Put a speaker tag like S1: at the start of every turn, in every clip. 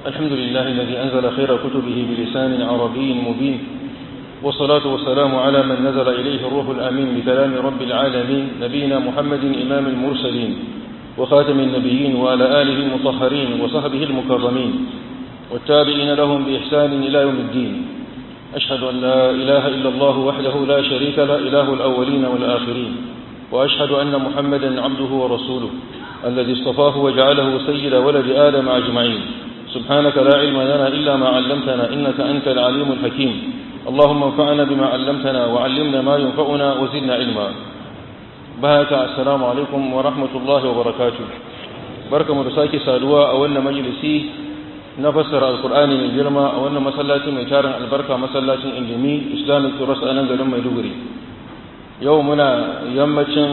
S1: الحمد لله الذي أنزل خير كتبه بلسان عربي مبين، والصلاة والسلام على من نزل إليه الروح الأمين بكلام رب العالمين، نبينا محمد إمام المرسلين وخاتم النبيين، وعلى آله المطهرين وصحبه المكرمين والتابعين لهم بإحسان إلى يوم الدين. أشهد أن لا إله إلا الله وحده لا شريك له، إله الأولين والآخرين، وأشهد أن محمدا عبده ورسوله الذي اصطفاه وجعله سيد ولد آدم أجمعين. سبحانك لا علم لنا إلا ما علمتنا، إنك أنت العليم الحكيم. اللهم انفعنا بما علمتنا وعلمنا ما ينفعنا وزدنا علما. بهاك السلام عليكم ورحمة الله وبركاته. بركة مرساكي سادوا أولنا مجلسي نفسر القرآن من الجرمى أولنا مسلاتي ميتارا البركة مسلاتي إنجمي إسلامي ترس أننجل ميدوغري. يومنا يمتشن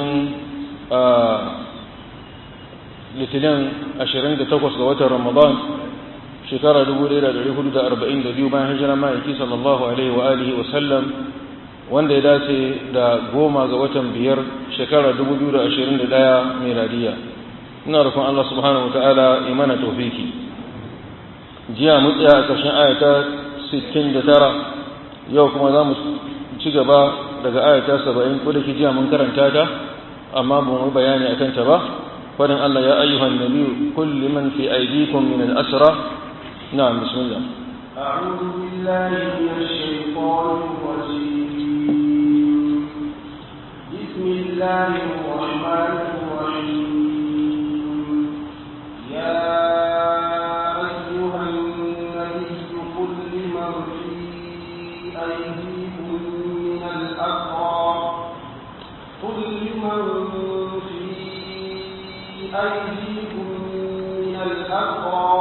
S1: litinin 28 ga watan Ramadan shekara 1442 bayan hijira ma'aiki sallallahu alaihi wa alihi wa sallam, wanda ya dace da 10 ga watan 5 shekara 2021 miladiya. Ina roƙon Allah subhanahu wa ta'ala imana tawfiki. Jiya mun tsaya a ƙarshen ayata 69, yau kuma za mu ci gaba daga ayata 70, ko da ke jiya mun karanta ta amma ba mu bayani akan ta ba. فإن الله يا أيها النبي كل من في أيديكم من الأسرى. نعم، بسم الله.
S2: أعوذ بالله من الشيطان الرجيم. بسم الله الرحمن الرحيم. يا أيها النبي كل من في أيديكم من الأسرى أيديكم من الأسرى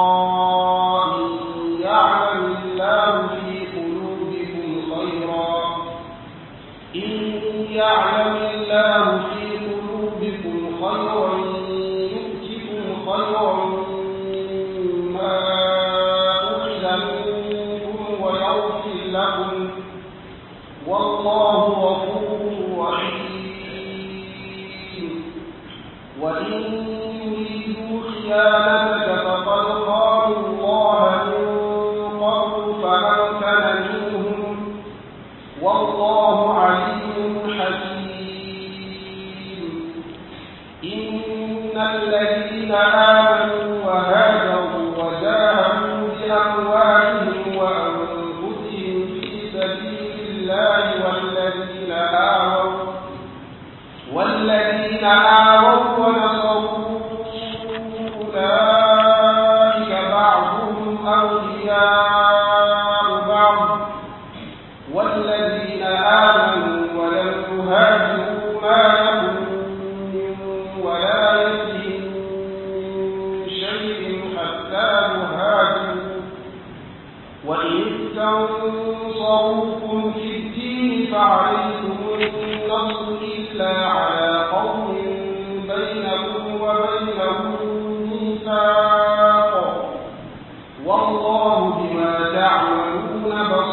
S2: إن يعلم الله في قلوبكم خيرا يؤتكم خيرا مما أخذ منكم ويغفر لكم، والله غفور رحيم. وإن يريدوا خيانتك فقد خانوا الله من قبل فأمكن منهم، والله عليم حكيم. إن الذين آمنوا وهاجروا وجاهدوا بأموالهم وأنفسهم في سبيل الله والذين آووا ونصروا أولئك بعضهم أولياء بعض، والذين آمنوا ولم يهاجروا ما لهم من ولايتهم من شيء حتى يهاجروا، وإن استنصروكم في الدين فعليكم النصر إلا على قوم بينكم وبينهم ميثاق، والله بما تعملون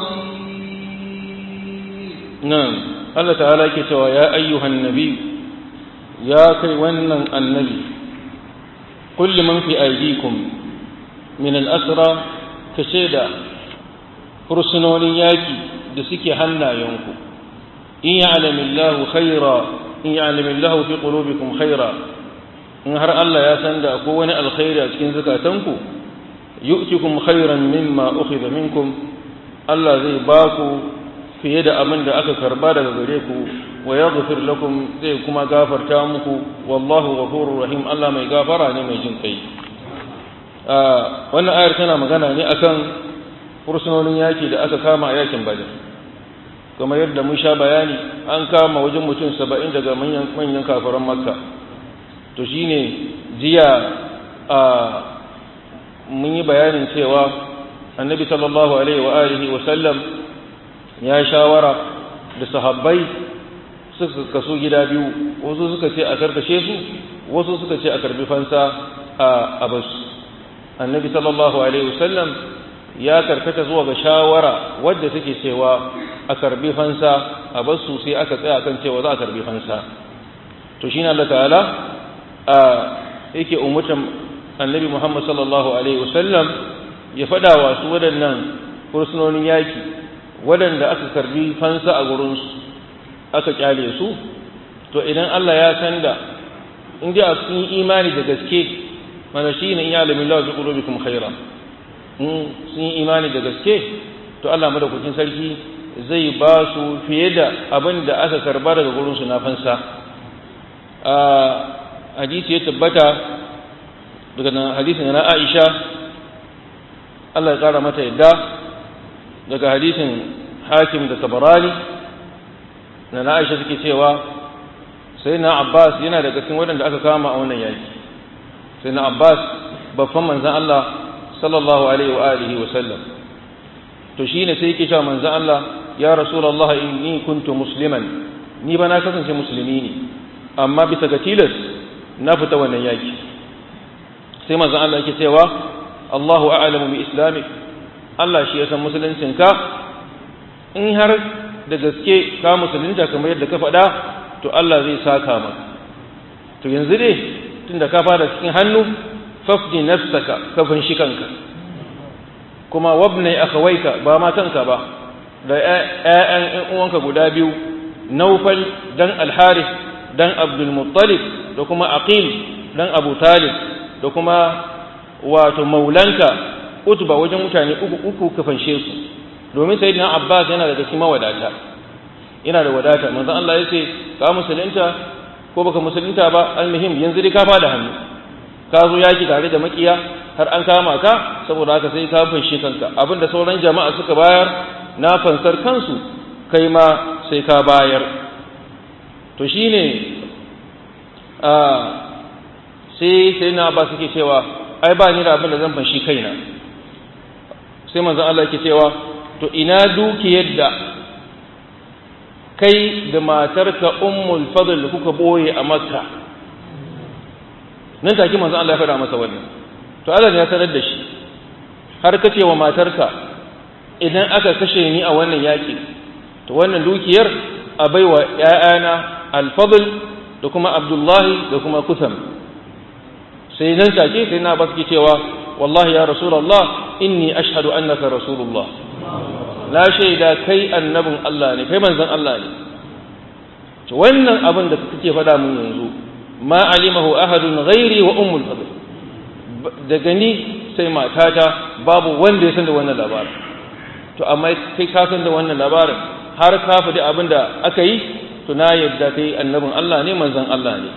S2: بصير.
S1: نعم، الله تعالى كتوى يا أيها النبي، يا كيوانا النبي، كل من في أيديكم من الأسرى كشيدا فرسنوني ياكي دسكي حنا ينكو إن يعلم الله خيرا، إن يعلم الله في قلوبكم خيرا، إن هر الله يسند أكون الخير أسكن زكاتنكو يؤتكم خيرا مما أخذ منكم، الله زي باكو في يد أمن أكا كربادا غريكو ويغفر لكم زي كما غافر تامكو، والله غفور رحيم. الله ما يغفر عني ما يجنكي. wannan ayar tana magana ne akan fursunonin yaki da aka kama a yakin Badr. Kamar yadda mun sha bayani, an kama wajen mutum 70 daga manyan kafiran Makka. To shine jiya mun yi bayanin cewa Annabi sallallahu alaihi wa alihi wa sallam ya shawara da sahabbai suka kaso gida biyu, wasu suka ce a karkashe su, wasu suka ce a karbi fansa a basu. Annabi sallallahu alaihi wa sallam ya karkata zuwa ga shawara wadda take cewa a karbi fansa a basu, sai aka tsaya kan cewa za a karbi fansa. To shine Allah ta'ala yake umurtan annabi Muhammad sallallahu alaihi wasallam ya faɗa wa su waɗannan fursunonin yaki waɗanda aka karbi fansa a gurinsu aka kyale su, to idan Allah ya san da in ji a sun yi imani da gaske, mana shi ne in ya alamin lawa bi qulubikum khaira, in sun yi imani da gaske to Allah madaukakin sarki zai ba su fiye da abin da aka karba daga gurinsu na fansa. Hadisi ya tabbata daga hadisin na Aisha, Allah ya kara mata yadda, daga hadisin Hakim da Tabarani na Aisha suke cewa sai na Abbas yana daga cikin waɗanda aka kama a wannan yaki. Sai na Abbas babban manzon Allah sallallahu alaihi wa alihi wa sallam, to shine sai yake cewa manzon Allah, ya Rasulullah inni kuntu musliman, ni ba na kasance musulmi ne amma bisa ga tilas na fita wannan yaki. Sai manzon Allah yake cewa Allahu a'lamu bi islamik, Allah shi ya san musuluncinka, in har da gaske ka musulunta kamar yadda ka faɗa to Allah zai saka maka. To yanzu dai tunda ka fara cikin hannu, fafdi nafsaka, ka fanshi kanka, kuma wabnai akhawaika, ba ma kanka ba, da ƴaƴan ƴan uwanka guda biyu, Naufal dan Al-Harith dan Abdul Muttalib da kuma Aqil dan Abu Talib da kuma wato maulanka Utba, wajen mutane uku ka fanshe su, domin sayyidina Abbas yana daga cikin mawadata, yana da wadata. Manzon Allah ya ce ka musulunta ko baka musulunta ba, almuhim yanzu dai ka fada hannu, ka zo yaki tare da makiya har an kama ka, saboda haka sai ka fanshe kanka. Abinda sauran jama'a suka bayar na fansar kansu, kai ma sai ka bayar. To shine sai na Abbas suke cewa ai ba ni da abin da zan fanshi kaina. Sai manzon Allah yake cewa to ina dukiyar da kai da matarka Ummul Fadl kuka boye a Makka? Nan take manzon Allah ya faɗa masa wannan. To Allah ya sanar da shi, har kace wa matarka idan aka kashe ni a wannan yaki, to wannan dukiyar a baiwa ƴaƴana Al-Fadl da kuma Abdullahi da kuma Kutham. Sai nan take sai na basu cewa wallahi ya Rasulullah inni ashhadu annaka Rasulullah, la shaida kai annabin Allah ne, kai manzon Allah ne. To wannan abin da kake faɗa mun yanzu, ma alimahu ahadun ghairi wa Ummul Fadl, daga ni sai matata babu wanda ya san da wannan labarin. To amma kai ka san da wannan labarin, har ka faɗi abin da aka yi, to na yadda kai annabin Allah ne, manzon Allah ne.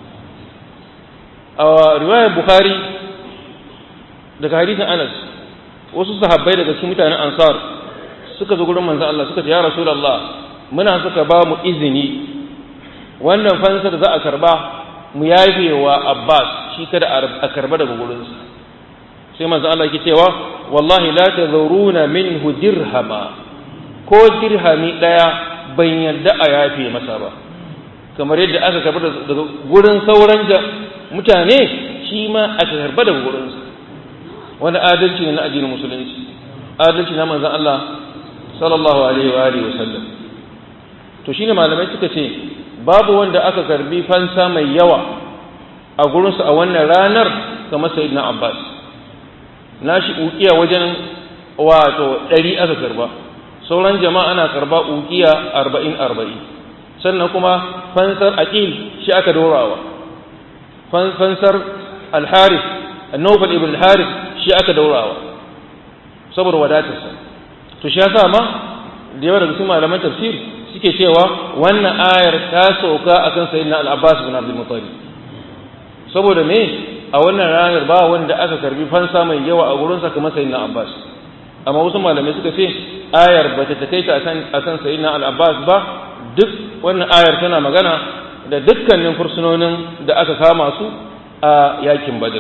S1: A riwayar Bukhari daga hadisin Anas, wasu sahabbai daga cikin mutanen Ansar suka zo gurin manzon Allah suka ce ya Rasulullah, muna suka ba mu izini wannan fansa da za a karba mu yafe wa Abbas, shi kada a karba daga gurinsa. Sai manzon Allah yake cewa wallahi la tazuruna minhu dirhama, ko dirhami daya ban yadda a yafe masa ba, kamar yadda aka karba daga gurin sauran mutane, shi ma aka karba daga gurinsa. Wani adalci ne na addinin musulunci, adalci na manzon Allah sallallahu alaihi wa alihi wasallam. To shine malamai suka ce babu wanda aka karbi fansa mai yawa a gurinsa a wannan ranar kamar sayyidina Abbas. Nashi ukiya wajen wato 100 aka karba, sauran jama'a ana karba ukiya 40-40. Sannan kuma fansar Aqil shi aka dorawa, fansar Al-Harith, An-Nawfal ibn Al-Harith shi aka daurawa saboda wadatarsa. To shi yasa ma da yawa daga cikin malaman tafsir suke cewa wannan ayar ta sauka akan sayyidina Al-Abbas ibn Abdul Muttalib, saboda me a wannan ranar ba wanda aka karbi fansa mai yawa a gurin sa kamar sayyidina Abbas. Amma wasu malamai suka ce ayar bata takaita akan sayyidina Al-Abbas ba, duk wannan ayar tana magana da dukkanin fursunonin da aka kama su a yakin Badr.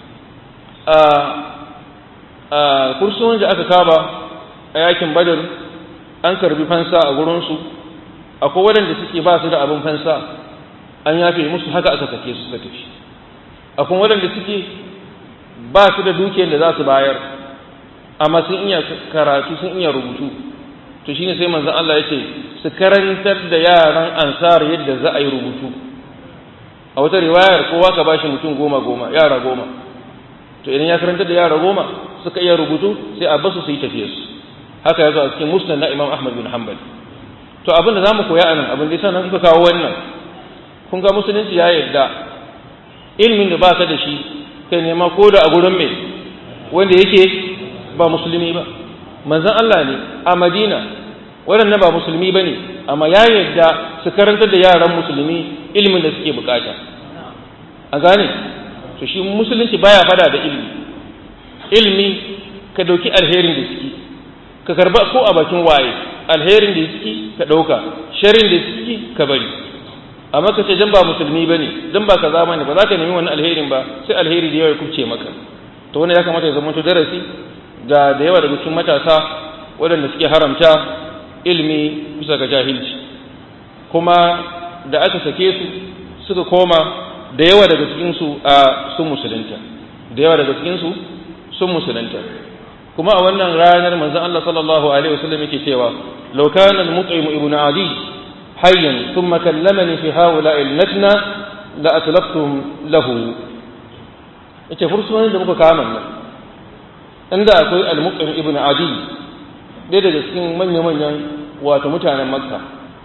S1: Fursunonin da aka kaba a yakin Badr an karbi fansa a gurinsu, akwai waɗanda suke ba su da abin fansa an yafe musu, haka aka sake su suka tafi. Akwai waɗanda suke ba su da dukiyar da za su bayar, amma sun iya karatu sun iya rubutu, to shine sai manzon Allah ya ce su karantar da yaran ansar yadda za a yi rubutu. A wata riwayar kowa ka bashi mutum 10, yara 10. To idan ya karantar da yara 10 suka iya rubutu sai a basu su yi tafiyarsu. Haka ya zo a cikin musnad na Imam Ahmad bin Hanbal. To abin da za mu koya a nan, abin da ya nan kuka kawo wannan, kun ga musulunci ya yarda ilimin da ba ka da shi kai nema ko da a gurin mai wanda yake ba musulmi ba. Manzon Allah ne a Madina, waɗannan ba musulmi ba ne, amma ya yarda su karantar da yaran musulmi ilimin da suke bukata. A gane? To shi musulunci baya fada da ilimi ka dauki alherin da suke, ka karba ko a bakin waye, alherin da suke ka dauka, sharrin da suke ka bari. Amma ka ce dan ba musulmi bane, dan ba kaza bane, ba za ka nemi wannan alherin ba, sai alheri da yawa ya kubce maka. To wannan ya kamata ya zama to darasi ga da yawa daga cikin matasa waɗanda suke haramta ilimi bisa ga jahilci. Kuma da aka sake su suka koma da yawa daga cikin su sun musulunta. Da yawa daga cikin su sun musulunta. Kuma a wannan ranar manzon Allah sallallahu alaihi wasallam yake cewa law kana al-mut'im ibn adi hayyan thumma kallamani fi haula'i al-natna la atlaqtum lahu. Yace fursunan da muka kama nan inda akwai al-mut'im ibn adi dai daga cikin manyan wato mutanen Makka,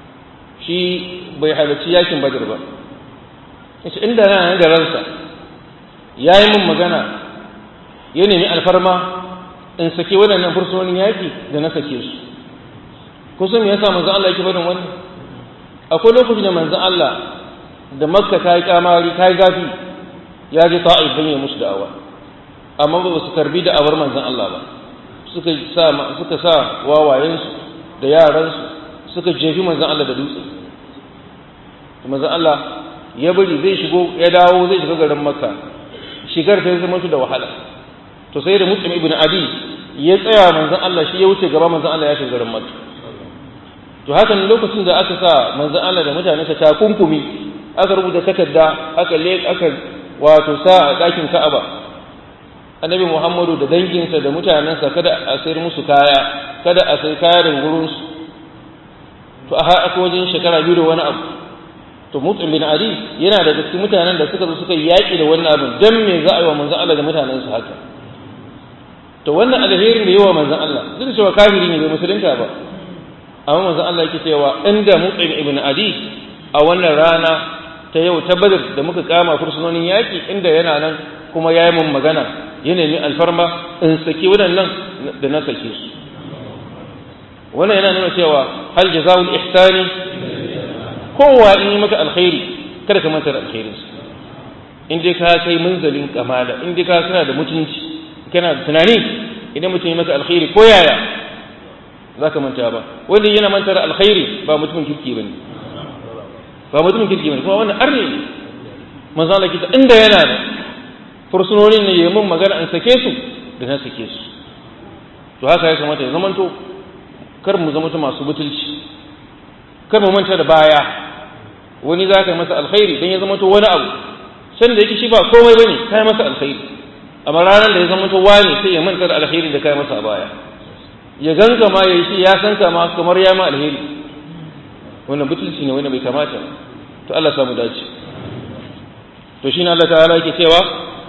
S1: shi bai halarci yakin Badr ba. Yace inda yana da ransa yayi mun magana ya nemi alfarma in sake waɗannan fursunonin yaƙi da na sake su. Kusan me yasa manzon Allah yake faɗin wannan? Akwai lokacin da manzon Allah da Makka ta yi kamari, ta yi zafi, ya je Ta'if don ya musu da'awa, amma ba su karbi da'awar manzon Allah ba. Suka sa wawayensu da yaransu suka jefi manzon Allah da dutse. Manzon Allah ya bari zai shigo, ya dawo zai shiga garin Makka, shigar ta zama da wahala. To sai da Muslim ibn Abi ya tsaya manzon Allah, shi ya wuce gaba manzon Allah ya shiga garin Makka. To haka ne lokacin da aka sa manzon Allah da mutane ta takunkumi, aka rubuta takarda, aka wato sa a dakin Ka'aba, Annabi Muhammadu da danginsa da mutanensa kada a sayar musu kaya, kada a sai kaya daga gurin su. To a har aka wajen shekara 2 da wani abu. To Muslim bin Ali yana daga cikin mutanen da suka zo suka yaki da wannan abin, dan me za a yi wa manzon Allah da mutanensa haka? To wannan alherin da yawa manzon Allah, duk da cewa kafiri ne bai musulunta ba, amma manzon Allah yake cewa inda Mus'ab ibn Adi a wannan rana ta yau ta Badr da muka kama fursunonin yaki, inda yana nan kuma yayi mun magana, ya nemi alfarma in saki waɗannan da na sake su. Wannan yana nuna cewa hal jazaa'ul ihsani, kowa in yi maka alkhairi kada ka manta da alkhairinsa. In dai ka kai munzalin kamala, in dai ka kana da mutunci, kana da tunani, idan mutum ya maka alkhairi ko yaya za ka manta ba. Wanda yana manta da alkhairi ba mutumin kirki bane, ba mutumin kirki bane, kuma wannan arne ne. Manzo Allah kita inda yana da fursunonin ne yayin magana an sake su da na sake su. To haka ya kamata ya zamanto, kar mu zama masu butulci, kar mu manta da baya. Wani za ka masa alkhairi dan ya zamanto wani abu, san da yake shi ba komai bane, kai masa alkhairi, amma ranar da ya zama wani sai ya manta da alheri da kai masa a baya, ya ganga ma ya yi shi ya san kama kamar ya ma alheri. Wannan butulci ne, wannan bai kamata. To Allah samu dace. To shine Allah ta'ala yake cewa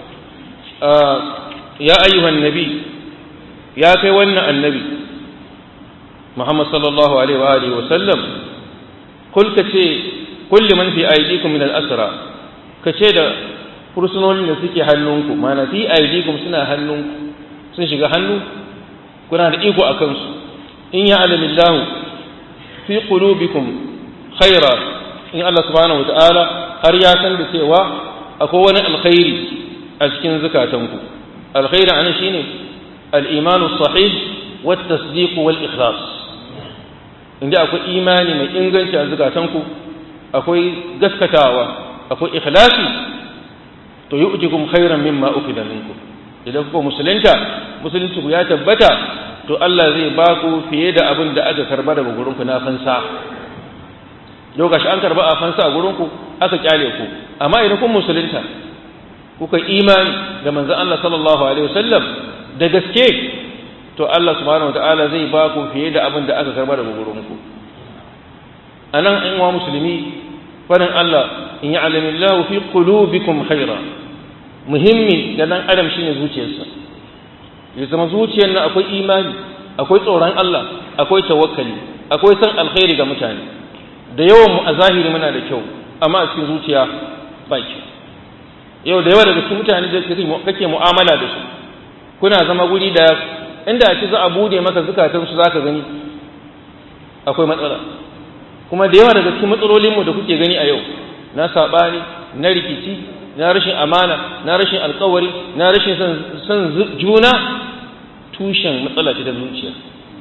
S1: ya ayyuhan nabi, ya kai wannan annabi Muhammad sallallahu alaihi wa alihi wa sallam, kul kace kulli man fi aydikum min al-asra, kace da fursunonin da suke hannunku, mana fi aidikum suna hannunku, sun shiga hannu, kuna da iko a kansu. In ya alamillahu fi qulubikum khaira, in Allah subhanahu wata'ala har ya san da cewa akwai wani alkhairi a cikin zukatanku. Alkhairi anan shine al-imanu sahih wa at-tasdiq wal ikhlas. Inda akwai imani mai inganci a zukatanku, akwai gaskatawa, akwai ikhlasi, to yu'tikum khairan mimma ukida minkum. Idan kuka musulunci ku ya tabbata, to Allah zai ba ku fiye da abin da aka karba daga gurin ku na fansa. Lokaci an karba a fansa a gurin ku, aka kyale ku, amma idan kun musulunta kuka imani da manzon Allah sallallahu alaihi wasallam da gaske, to Allah subhanahu wataala zai ba ku fiye da abin da aka karba daga gurin ku. Anan in wa musulmi farin Allah in ya'lamillahu fi qulubikum khaira, muhimmi da dan adam shine zuciyarsa. ya zama zuciyar nan akwai imani, akwai tsoron Allah, akwai tawakkali, akwai san alkhairi ga mutane. Da yawan mu a zahiri muna da kyau amma a cikin zuciya ba kyau. Yau da yawa daga cikin mutane da kake mu'amala da su kuna zama guri da inda a ce za a bude maka zukatan su zaka gani akwai matsala. Kuma da yawa daga cikin matsalolin mu da kuke gani a yau na sabani, na rikici, na rashin amana, na rashin alkawari, na rashin san juna, tushen matsala ce ta zuciya.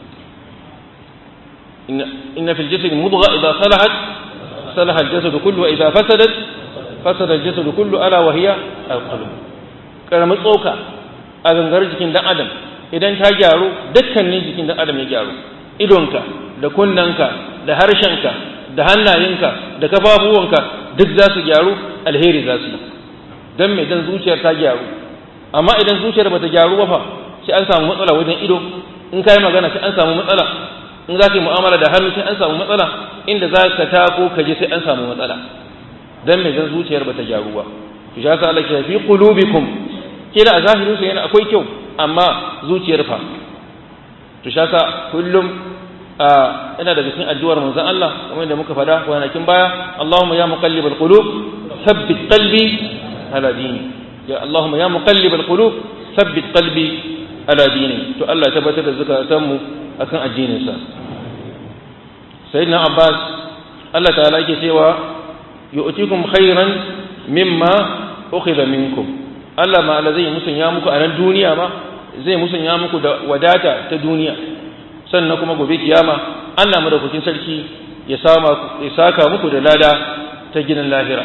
S1: inna fil jasadi mudgha idha salahat salaha al-jasadu kullu wa idha fasadat fasada al-jasadu kullu ala wa hiya al-qalb. Karamin tsoka a gangar jikin dan adam idan ta gyaru dukkanin jikin dan adam ya gyaru. Idonka da kunnanka da harshenka da hannayenka da kafafuwanka duk za su gyaru, alheri za su yi. Dan me dan zuciyar ta gyaru. Amma idan zuciyar bata gyaru ba fa sai an samu matsala wajen ido, in kai magana sai an samu matsala, in za ka yi mu'amala da hannu sai an samu matsala, inda za ka tako ka je sai an samu matsala. Dan me dan zuciyar bata gyaru ba. Ki sha sa Allah ke fi qulubikum, kila a zahirin su yana akwai kyau amma zuciyar fa. To sha sa kullum ina daga cikin addu'ar manzon Allah kamar da muka faɗa kwanakin baya, Allahumma ya muqallibal qulub thabbit qalbi ala dini. Ya Allahumma ya muqallibal qulub thabbit qalbi ala dini. To Allah ya tabbatar da zakatan mu akan addinin sa. Sayyidina Abbas Allah ta'ala yake cewa yu'tikum khairan mimma ukhidha minkum. Allah ma zai musanya muku a nan duniya ma, zai musanya muku da wadata ta duniya, sannan kuma gobe kiyama Allah madaukakin sarki ya saka muku da lada ta gidan lahira.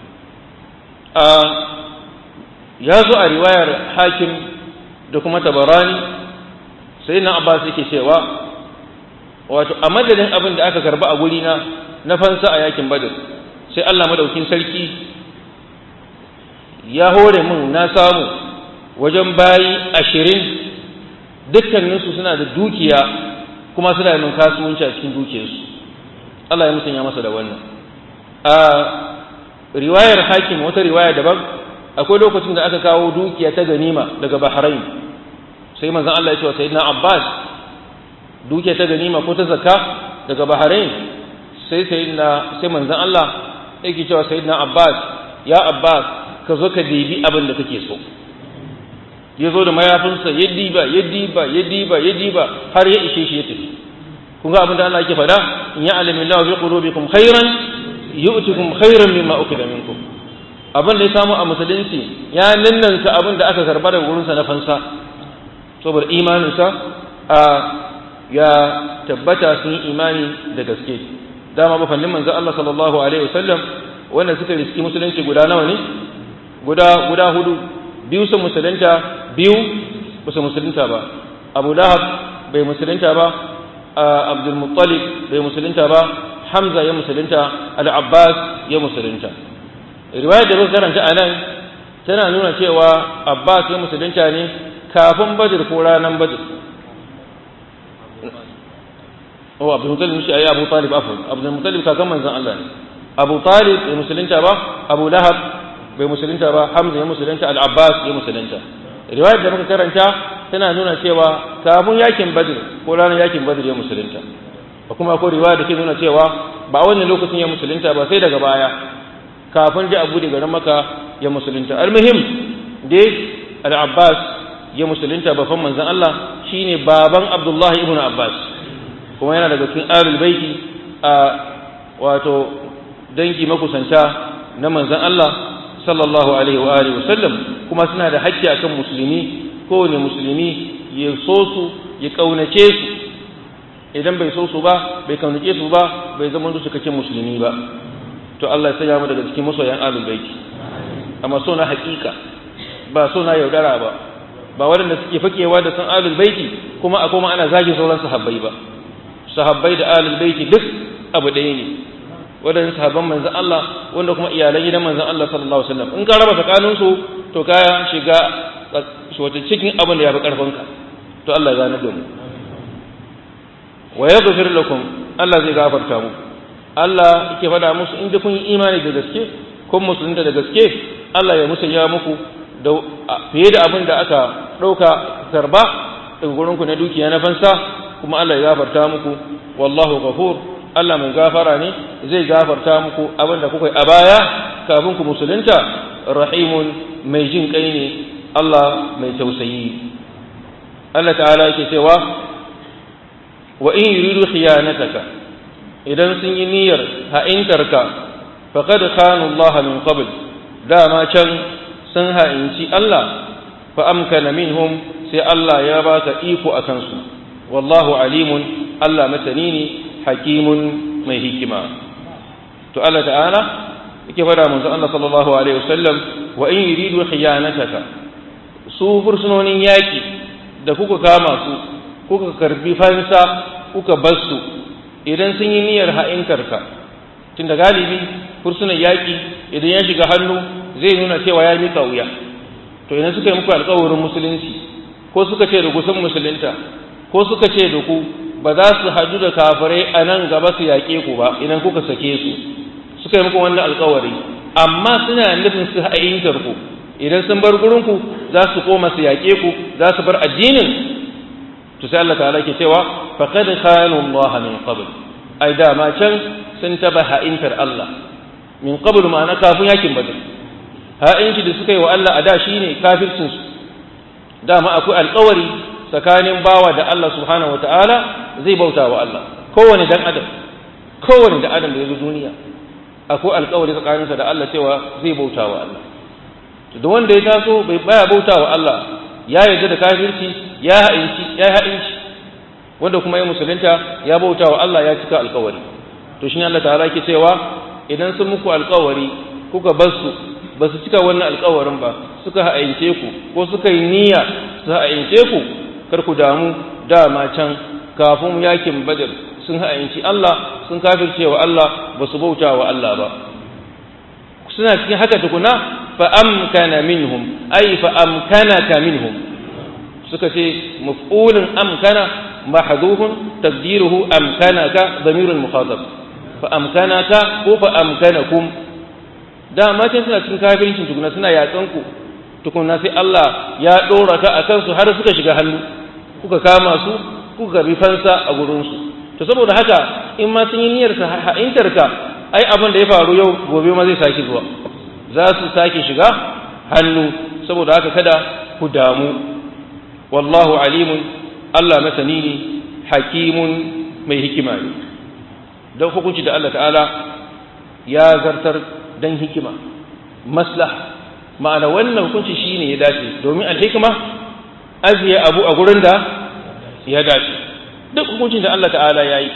S1: Ya zo a riwayar Hakim da kuma Tabarani, sai na Abbas yake cewa wato a madadin abin da aka karba a guri na fansa a yakin Badr, sai Allah madaukakin sarki ya hore mun na samu wajen bayi 20 dukkaninsu suna da dukiya kuma suna yin kasuwanci a cikin dukiyarsu. Allah ya musanya masa da wannan. A riwayar Hakim wata riwaya daban, akwai lokacin da aka kawo dukiya ta ganima daga Bahrain, sai manzon Allah ya ce wa sayyidina Abbas dukiya ta ganima ko ta zakka daga Bahrain, sai manzon Allah yake cewa sayyidina Abbas, ya Abbas ka zo ka dibi abin da kake so. Ya zo da mayafinsa ya diba har ya ishe shi ya tafi. Kun ga abin da Allah yake faɗa, in ya'lamu Allahu bi qulubikum khairan yu'tikum khairan mimma ukida minkum. Abin da ya samu a musulunci ya nannanka abin da aka karba daga wurinsa na fansa, saboda imaninsa ya tabbata sun imani da gaske. Dama ba fannin manzo Allah sallallahu alaihi wasallam wannan suka riski musulunci guda nawa ne? Guda hudu. Biyu sun musulunta, biyu ba su musulunta ba. Abu Lahab bai musulunta ba, Abdul Muttalib bai musulunta ba, Hamza ya musulunta, Al-Abbas ya musulunta. Riwayar da muka karanta a nan tana nuna cewa Abbas ya musulunta ne kafin Badr ko ranar Badr. Abdul Muttalib shi ayi Abu Talib afwan. Abdul Muttalib kakan manzon Allah ne. Abu Talib bai musulunta ba, Abu Lahab bai musulunta ba, Hamza ya musulunta, Al-Abbas ya musulunta. Riwayar da muka karanta tana nuna cewa kafin yakin Badr ko ranar yakin Badr ya musulunta. Kuma akwai riwaya da ke nuna cewa ba a wannan lokacin ya musulunta ba sai daga baya kafin da Abu da garin Makka ya musulunta. Al-muhim dai Al-Abbas ya musulunta babban manzon Allah shine baban Abdullah ibn Abbas, kuma yana daga cikin ahlul baiti wato dangi makusanta na manzon Allah sallallahu alaihi wa alihi wasallam, kuma suna da haƙƙi akan musulmi, kowane musulmi ya so su ya kaunace su. Idan bai so su ba, bai kaunace su ba, bai zama su cikakken musulmi ba. To Allah ya sanya mu daga cikin masoyan ahlul baiti. Amma so na haƙiƙa, ba so na yaudara ba, ba waɗanda suke fakewa da san ahlul baiti kuma a koma ana zagi sauran sahabbai ba. Sahabbai da ahlul baiti duk abu ɗaya ne. Waɗannan sahabban manzon Allah wanda kuma iyalan gidan manzon Allah sallallahu alaihi wasallam, in ka raba tsakanin su to ka shiga wata cikin abin da ya fi karfinka. To Allah ya gane da mu. Wa yaghfir lakum, Allah zai gafarta mu. Allah yake faɗa musu in kun yi imani da gaske, kun musulunta da gaske, Allah ya musanya muku da fiye da abin da aka ɗauka karba daga gurinku na dukiya na fansa kuma Allah ya gafarta muku wallahu ghafur Allah mai gafara ne zai gafarta muku abinda kuka yi a baya kafin ku musulunta rahimun mai jin kai ne Allah mai tausayi Allah ta'ala yake cewa wa in yuridu khiyanataka idan sun yi niyyar ha'intarka faqad khanu Allah min qabl dama can sun ha'inci Allah fa amkana minhum sai Allah ya ba ka iko akan su wallahu alimun Allah masani ne hakimun mai hikima to Allah ta'ala yake fara manzo Allah sallallahu alaihi wasallam wa in yuridu khiyanataka su fursunonin yaki da kuka kama su kuka karbi fansa kuka basu idan sun yi niyyar ha'intarka tunda galibi fursunan yaki idan ya shiga hannu zai nuna cewa ya mika wuya to idan suka yi muku alƙawarin musulunci ko suka ce da ku sun musulunta ko suka ce da ku ba za su hadu da kafirai a nan gaba su yaƙe ku ba idan kuka sake su suka yi muku wannan alƙawari amma suna nufin su ha'intar ku idan sun bar gurinku za su koma su yaƙe ku za su bar addinin to sai Allah ta'ala ke cewa faqad khanu Allah min qabl ai da ma can sun taba ha'intar Allah min qabl ma'ana kafin yakin badr ha'inci da suka yi wa Allah a da shine kafircin su dama akwai alƙawari tsakanin bawa da Allah subhanahu wataala zai bauta wa Allah kowane dan adam da ya zo duniya akwai alƙawari tsakaninsa da Allah cewa zai bauta wa Allah da wanda ya taso baya bauta wa Allah ya yarda da kafirci ya ha'inci wanda kuma ya musulunta ya bauta wa Allah ya cika alƙawari to shine Allah ta'ala yake cewa idan sun muku alƙawari kuka ba su cika wannan alƙawarin ba suka ha'ince ku ko suka yi niyya su ha'ince ku kar ku damu dama can kafin yakin badr sun ha'inci Allah sun kafirce wa Allah ba su bauta wa Allah ba suna cikin haka tukuna فأمكن منهم أي فأمكنك منهم سكتي مفعول أمكن محذوف تقديره أمكنك ضمير المخاطب فأمكنك وفأمكنكم da matan suna cikin kafirin tukuna suna yatsanku tukuna sai Allah ya dora ka akan su har suka shiga hannu kuka kama su kuka bi fansa a gurin su to saboda haka in ma sun yi niyyar ha'intarka ai abin da ya faru yau gobe ma zai saki zuwa za su sake shiga hannu saboda haka kada ku damu wallahu alimun Allah masani ne hakimun mai hikima ne don hukunci da Allah ta'ala ya zartar dan hikima maslaha ma'ana wannan hukunci shine ya dace domin alhikma aziye abu a gurin da ya dace duk hukuncin da Allah ta'ala yayi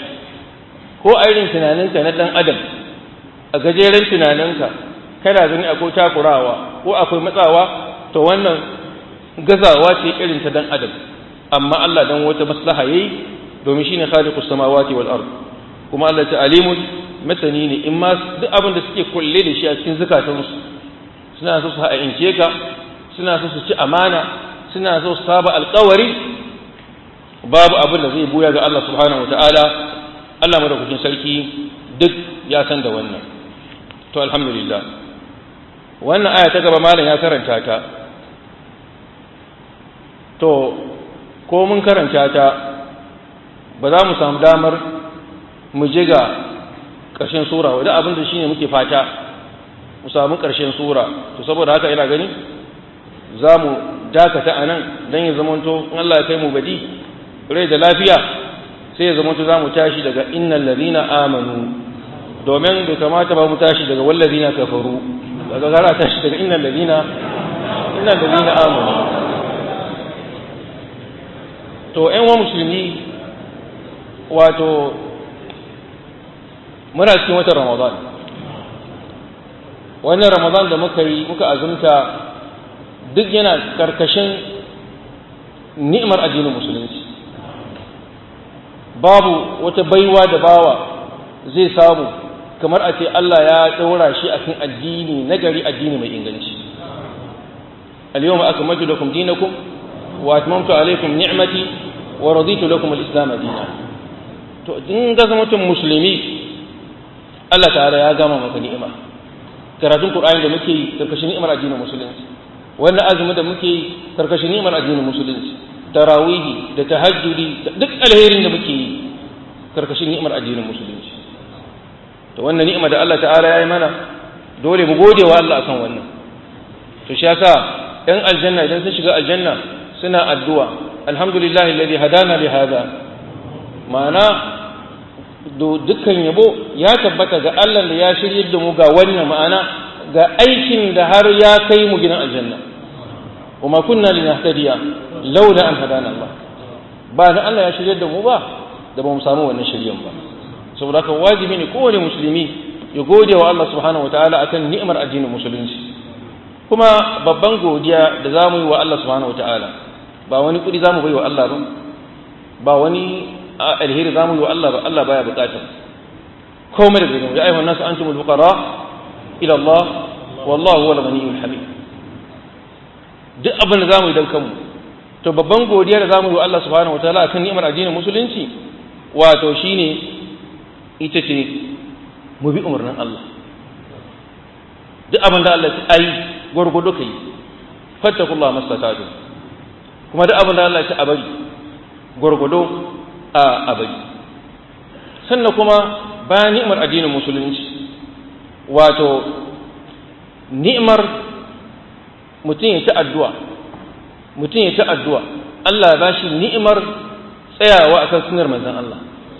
S1: ko irin tunaninka na dan adam a gajeren tunaninka kana gani akwai takurawa ko akwai matsawa to wannan gazawa ce irin ta dan adam amma Allah dan wata maslaha yayi domin shine khaliqus samawati wal ard kuma Allah ta alimun masani ne in ma duk abin da suke kulle da shi a cikin zakatansu suna so su ha'ince ka suna so su ci amana suna so su saba alƙawari babu abin da zai buya ga Allah subhanahu wataala Allah madaukakin sarki duk ya san da wannan to alhamdulillah wannan aya ta gaba malam ya karanta ta to ko mun karanta ta ba za mu samu damar mu je ga ƙarshen sura wadda abin da shine muke fata mu samu ƙarshen sura to saboda haka ina gani za mu dakata a nan don ya zamanto in Allah ya kai mu badi rai da lafiya sai ya zamanto za mu tashi daga innal ladina amanu domin bai kamata ba mu tashi daga wallazina kafaru daga gara tashi daga innal ladina amanu to ƴan wa musulmi wato muna cikin watan Ramadan wannan Ramadan da muka azumta duk yana karkashin ni'imar addinin musulunci babu wata baiwa da bawa zai samu kamar a ce Allah ya daura shi akan addini nagari addini mai inganci al-yawma akmaltu lakum dinakum wa atmamtu alaykum ni'mati wa raditu lakum al-islam dinan to din ga mutum musulmi Allah ta'ala ya gama maka ni'ima karatun Qur'ani da muke yi karkashin ni'imar addinin musulunci wannan azumi da muke yi karkashin ni'imar addinin musulunci tarawihi da tahajjudi da duk alherin da muke yi karkashin ni'imar addinin musulunci. To wannan ni'ima da Allah ta'ala ya yi mana dole mu gode wa Allah akan wannan. To shi yasa ɗan aljanna idan sun shiga aljanna suna addu'a alhamdulillahi alladhi hadana li hada, ma'ana dukkan yabo ya tabbata ga Allah da ya shirye da mu ga wannan, ma'ana ga aikin da har ya kai mu gidan aljanna. wa ma kunna linahtadiya laula an hadana Allah, ba da Allah ya shirye da mu ba da ba mu samu wannan shiryen ba. saboda haka wajibi ne kowane musulmi ya gode wa Allah subhanahu wataala akan ni'imar addinin musulunci. Kuma babban godiya da zamu yi wa Allah subhanahu wataala ba wani kudi zamu bai wa Allah ba wani alheri zamu yi wa Allah ba, Allah baya bukata komai da zai. ya ayyuhan nasu antumul fuqara ila Allah wallahu huwal ghaniyyul hamid. duk abin da zamu yi dan kanmu, to babban godiya da zamu yi wa Allah subhanahu wataala akan ni'imar addinin musulunci wato shine ita ce mu bi umarnin Allah. duk abin da Allah ya yi gurgudu kai, fattakullahu mastata'tu, kuma duk abin da Allah ya a bari gurgudu a bari. sannan kuma bayan ni'imar addinin musulunci wato ni'imar mutum ya ta addu'a Allah ya bashi ni'imar tsayawa akan sunnar manzon Allah.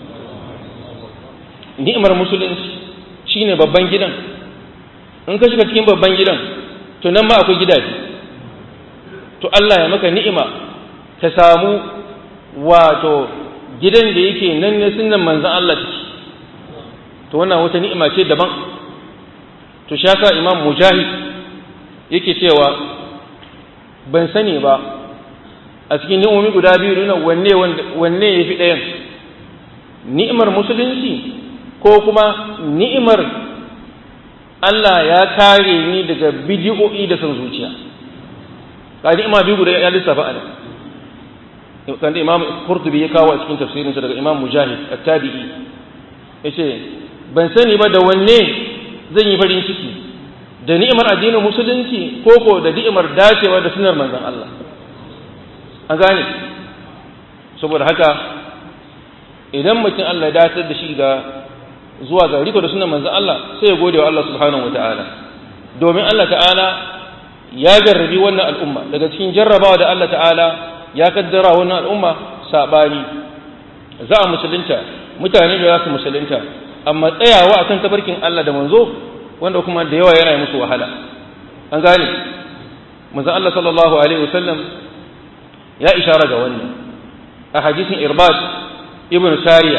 S1: ni'imar musulunci shine babban gidan. in ka shiga cikin babban gidan to nan ma akwai gidaje. to Allah ya maka ni'ima ka samu wato gidan da yake nan ne sunnan manzon Allah take, to wannan wata ni'ima ce daban. to shi yasa Imam Mujahid yake cewa ban sani ba a cikin ni'imomi guda biyu nuna wanne yafi ɗayan, ni'imar musulunci ko kuma ni'imar Allah ya kare ni daga bidi'o'i da san zuciya. ka ni'ima biyu guda ya lissafa ana kan da Imam Qurtubi ya kawo a cikin tafsirinsa daga Imam Mujahid at-Tabi'i yace ban sani ba da wanne zan yi farin ciki, da ni'imar addinin musulunci ko da ni'imar dacewa da sunnar manzon Allah. an gane, saboda haka idan mutum Allah ya dace da shi ga zuwa ga riko da sunnar manzon Allah sai ya gode wa Allah subhanahu wataala, domin Allah ta'ala ya jarrabi wannan al'umma. daga cikin jarrabawa da Allah ta'ala ya kaddara wannan al'umma sabani, za a musulunta, mutane da za su musulunta, amma tsayawa akan tabarkin Allah da manzo wanda kuma da yawa yana musu wahala. an gane, manzo Allah sallallahu alaihi wasallam ya ishara ga wannan a hadisin Irbad ibn Sariya.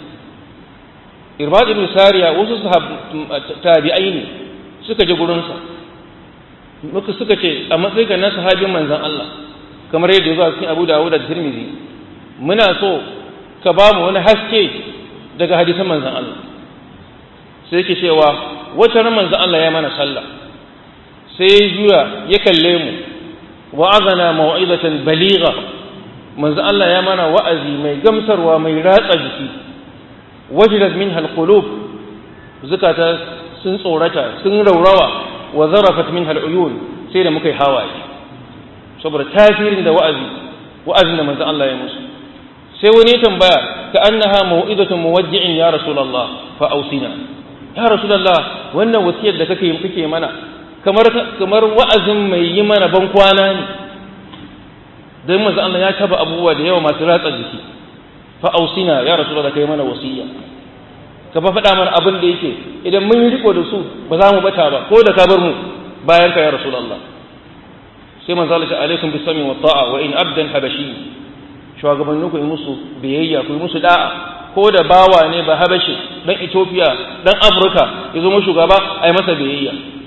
S1: Irbad ibn Sariya wasu tabi'ai ne suka je gurinsa, suka ce a matsayin na sahabin manzon Allah, kamar yadda ya zo a cikin Abu Dawud da Tirmidhi, muna so ka ba mu wani haske daga hadisan manzon Allah. sai yake cewa wata ran manzon Allah ya mana sallah, sai ya juya ya kalle mu, wa'azana mau'izatan baligha, manzon Allah ya mana wa'azi mai gamsarwa mai ratsa jiki. wajilat minha alqulub, zakata sun tsorata sun raurawa, wa zarafat minha aluyun, sai da muka yi hawaye saboda tasirin da wa'azin da manzon Allah ya musu. sai wani tambaya ka annaha mau'izatu muwaddi'in ya rasulullah fa ausina. ya rasulullah wannan wasiyar da kake mana kamar wa'azin mai yi mana ban kwana ne, dan manzon Allah ya taba abubuwa da yawa masu ratsa jiki. fa ausina ya rasulullah kai mana wasiya, ka ba faɗa mana abin da yake idan mun yi riko da su ba za mu bata ba, ko da ka bar mu bayan ka ya rasulullah. sai manzo Allah ya alaikum bisami wa ta'a wa in abdan habashi, shugabannin ku yi musu biyayya, ku yi musu da'a, ko da bawa ne ba habashi dan Ethiopia dan Afrika yazo mu shugaba ai masa biyayya.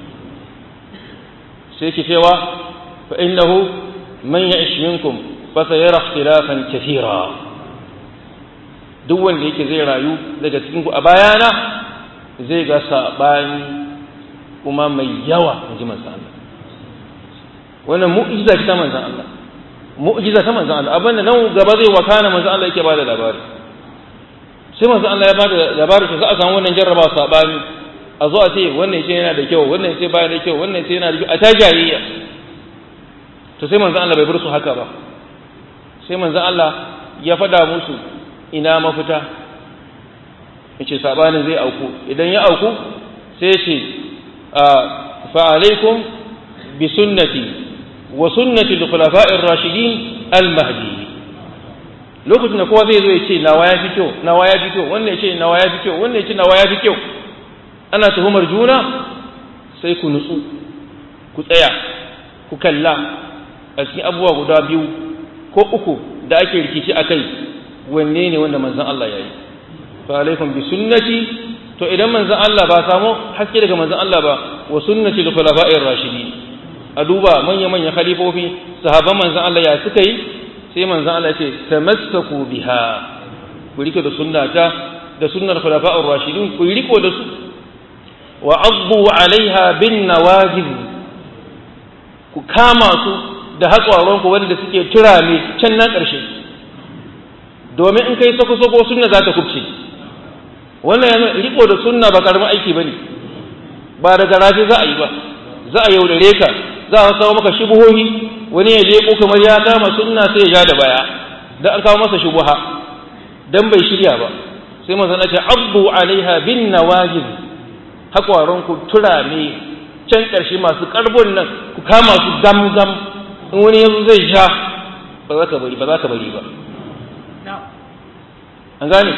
S1: sai ke cewa fa innahu man ya'ish minkum fa sayara ikhtilafan kathira, duk wanda yake zai rayu daga cikin ku a bayana zai ga sabani kuma mai yawa, inji manzon Allah. wannan mu'jiza ta manzon Allah, mu'jiza ta manzon Allah, abinda nan gaba zai wakana manzon Allah yake bada labari. sai manzon Allah ya bada labari sai za a samu wannan jarraba sabani, a zo a ce wannan ce yana da kyau, wannan ce baya da kyau, wannan ce yana da kyau, a ta jayayya. to sai manzon Allah bai bar su haka ba, sai manzon Allah ya faɗa musu ina mafita, yace sabanin zai auku, idan ya auku sai yace fa alaikum bi sunnati wa sunnati al-khulafa'ir rashidin al-mahdi. Lokacin da kowa zai zo ya ce nawa ya fi kyau, nawa ya fi kyau, wannan ya ce nawa ya fi kyau, wannan ya ce nawa ya fi kyau, ana tuhumar juna, sai ku nutsu, ku tsaya, ku kalla a cikin abubuwa guda biyu ko uku da ake rikici a kai, wanne ne wanda manzan Allah ya yi. Fa alaikum bi sunnati, to idan manzan Allah ba samu haske daga manzan Allah ba, wa sunnati da khulafa'ir rashidin, a duba manya-manyan khalifofi sahaban manzan Allah ya suka yi, sai manzan Allah ya ce tamassaku biha, ku riko da sunnata da sunnar khulafa'ir rashidin, ku riko da su, wa addu alaiha bin nawajib, ku kama su da hatsaronku wanda suke turame can na ƙarshe, domin in kai sako-sako sunna za ta kubce. Wannan yana riko da sunna ba karamin aiki bane, ba da garaje za a yi ba, za a yaudare ka, za a kawo maka shubuhohi, wani ya leko kamar ya kama sunna sai ya ja da baya dan an kawo masa shubuha dan bai shirya ba. Sai manzon Allah ya ce abdu alaiha bin nawajib, hakwaronku turame can ƙarshe masu ƙarbon nan ku kama su gam-gam, in wani yanzu zai sha ba za ka bari ba. An gane?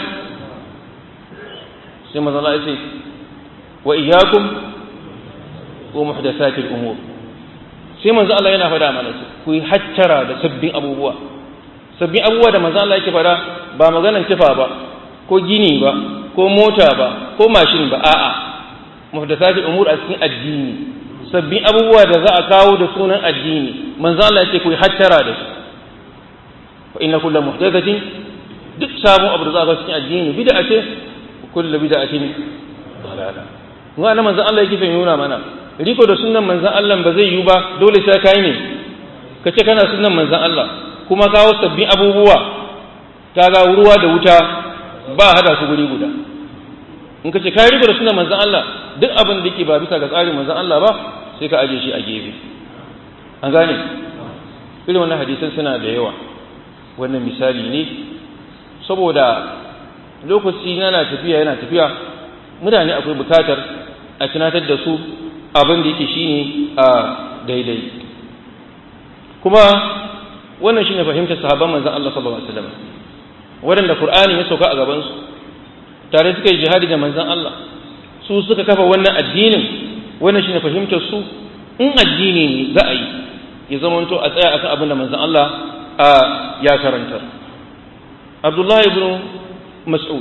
S1: Sai manzon Allah ya ce wa iyyakum wa muhdathatil umur. Sai manzon Allah yana faɗa mana ku yi hattara da sabbin abubuwa da manzon Allah yake faɗa, ba maganan kifa ba ko gini ba ko mota ba ko mashin ba, a'a muhdathatil umur a cikin addini, sabbin abubuwa da za a kawo da sunan addini, manzo Allah yake ku hattara da su. Fa inna kullu muhdathatin, duk sabon abu da za a kawo cikin addini bid'a ce, kullu bid'atin dalala. Wannan manzo Allah yake nuna mana riko da sunnan manzo Allah ba zai yi ba, dole sai kai ne kace kana sunnan manzo Allah kuma kawo sabbin abubuwa, kaga ruwa da wuta ba hada su guri guda. In ka ce ka riba da sunan manzan Allah, duk abin da yake ba bisa ga tsarin manzan Allah ba sai ka aje shi a gefe. An gane? Irin wannan hadisan suna da yawa. Wannan misali ne saboda lokaci yana tafiya, mutane akwai bukatar a tunatar da su abin da yake shine a daidai. Kuma wannan shine fahimtar sahabban manzan Allah sallallahu alaihi wasallam, waɗanda Qur'ani ya sauka a gaban su, tare suka yi jihadi da manzan Allah, su suka kafa wannan addinin. Wannan shine fahimtar su, in addini ne za a yi ya zamanto a tsaya akan abin da manzan Allah ya karanta. Abdullah ibn Mas'ud